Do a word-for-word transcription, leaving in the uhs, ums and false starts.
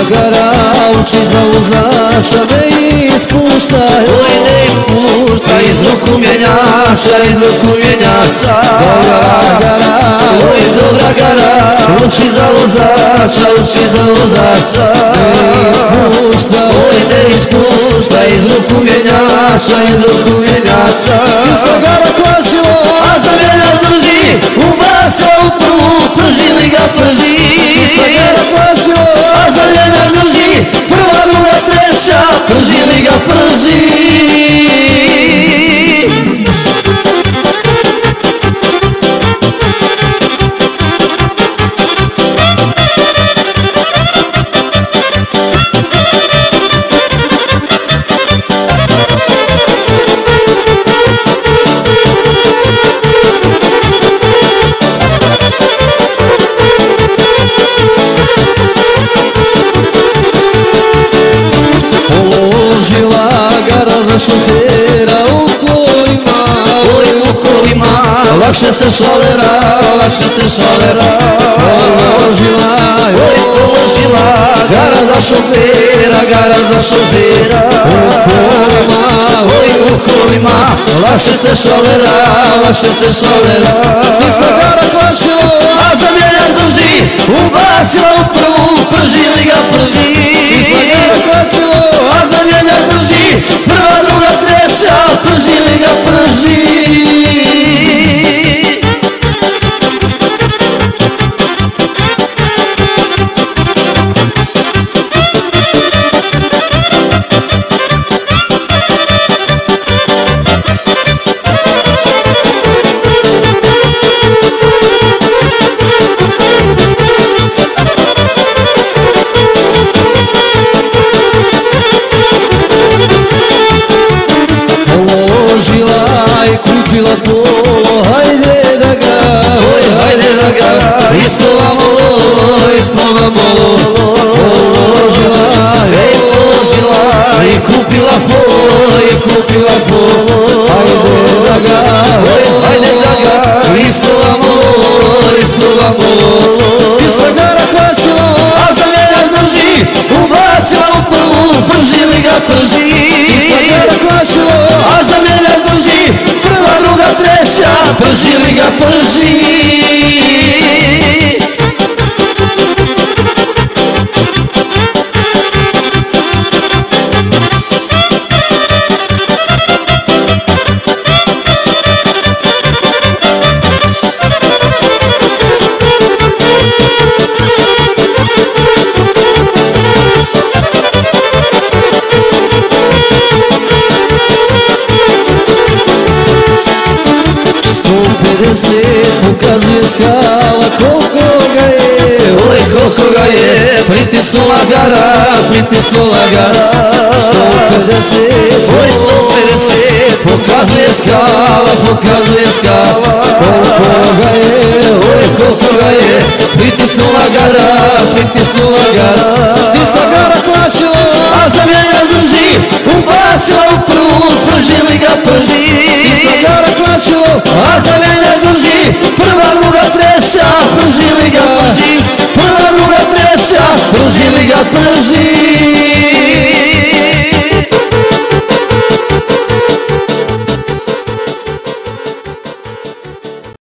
gara, uči za vozača, ne ispuštaj, oj ne ispuštaj iz ruku mjenjača, iz ruku mjenjača. Dobra gara, oj dobra gara, uči za vozača, uči za vozača. ne ispuštaj, oj ne ispuštaj iz ruku mjenjača, iz ruku mjenjača. Stisla gara klasilo, a za mjenjač drži, ubaca u prvu, prži li ga prži. Stisla gara klasilo, a za mjenjač drži, prva, druga, treća, prži li ga prži. položila gara za šofera u kolima, oj u kolima, lakše se švalera, lakše se švalera. položila, oj položila gara za šofera, gara za šofera. u kolima, oj u kolima, lakše se švalera, lakše se švalera. Stisla gara klasilo, a za mjenjač drži, ubacila u prvu, prži li ga prži. Stisla gara klasilo, a za mjenjač drži, prva, druga, treća, prži li ga prži. položila i kupila polo, hajde da ga, oj hajde da ga ispovamo, ispovamo. položila, ej položila i kupila polo, i kupila polo. hajde da ga, oj hajde da ga ispovamo, ispovamo. Stisla gara klasilo, a za mjenjač drži, ubacila u prvu, prži li ga prži. Stisla gara klasilo, a za mjenjač drži, prva, druga, treća, prži li ga prži. sto pedeset pokazuje skala koliko ga je, oj koliko ga je pritisnula gara, pritisnula gara. sto pedeset, oj sto pedeset pokazuje skala, pokazuje skala. koliko ga je, oj koliko ga je pritisnula gara, pritisnula gara. Stisla gara klasilo, a za mjenjač drži, ubacila u prvu, prži li ga prži. Stisla gara klasilo, a za mjenjač drži, prva, druga, treća, prži li ga prži. prva, druga, treća, prži li ga prži.